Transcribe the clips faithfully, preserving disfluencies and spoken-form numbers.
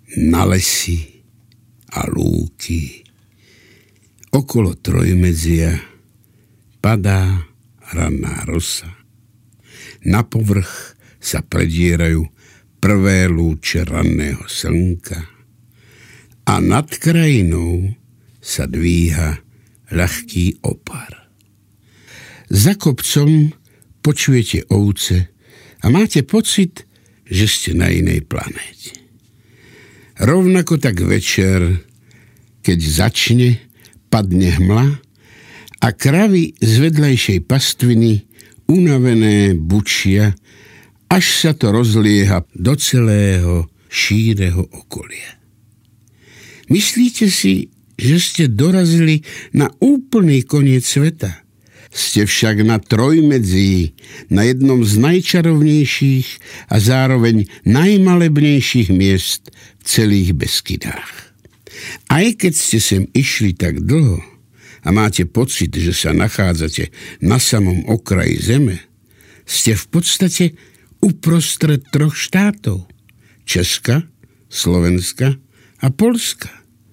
na lesy a lúky. Okolo Trojmedzia padá ranná rosa. Na povrch sa predierajú prvé lúče ranného slnka a nad krajinou sa dvíha ľahký opar. Za kopcom počujete ovce a máte pocit, že ste na inej planéte. Rovnako tak večer, keď začne, padne hmla a kravy z vedľajšej pastviny unavené bučia, až sa to rozlieha do celého šíreho okolia. Myslíte si, že ste dorazili na úplný koniec sveta? Ste však na Trojmedzí, na jednom z najčarovnejších a zároveň najmalebnejších miest v celých Beskydách. Aj keď ste sem išli tak dlho a máte pocit, že sa nachádzate na samom okraji zeme, ste v podstate uprostred troch štátov. Česka, Slovenska a Poľska.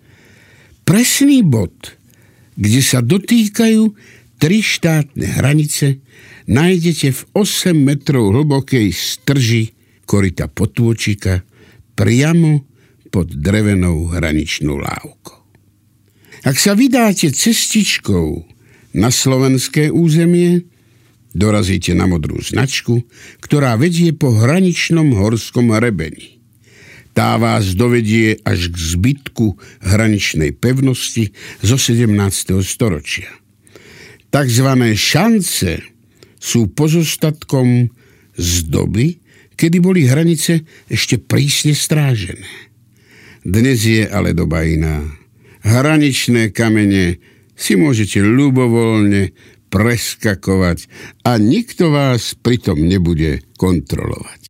Presný bod, kde sa dotýkajú tri štátne hranice, nájdete v osem metrov hlbokej strži koryta potôčika priamo pod drevenou hraničnou lávkou. Ak sa vydáte cestičkou na slovenské územie, dorazíte na modrú značku, ktorá vedie po hraničnom horskom hrebení. Tá vás dovedie až k zbytku hraničnej pevnosti zo sedemnásteho storočia. Takzvané šance sú pozostatkom z doby, kedy boli hranice ešte prísne strážené. Dnes je ale doba iná. Hraničné kamene si môžete ľubovoľne preskakovať a nikto vás pritom nebude kontrolovať.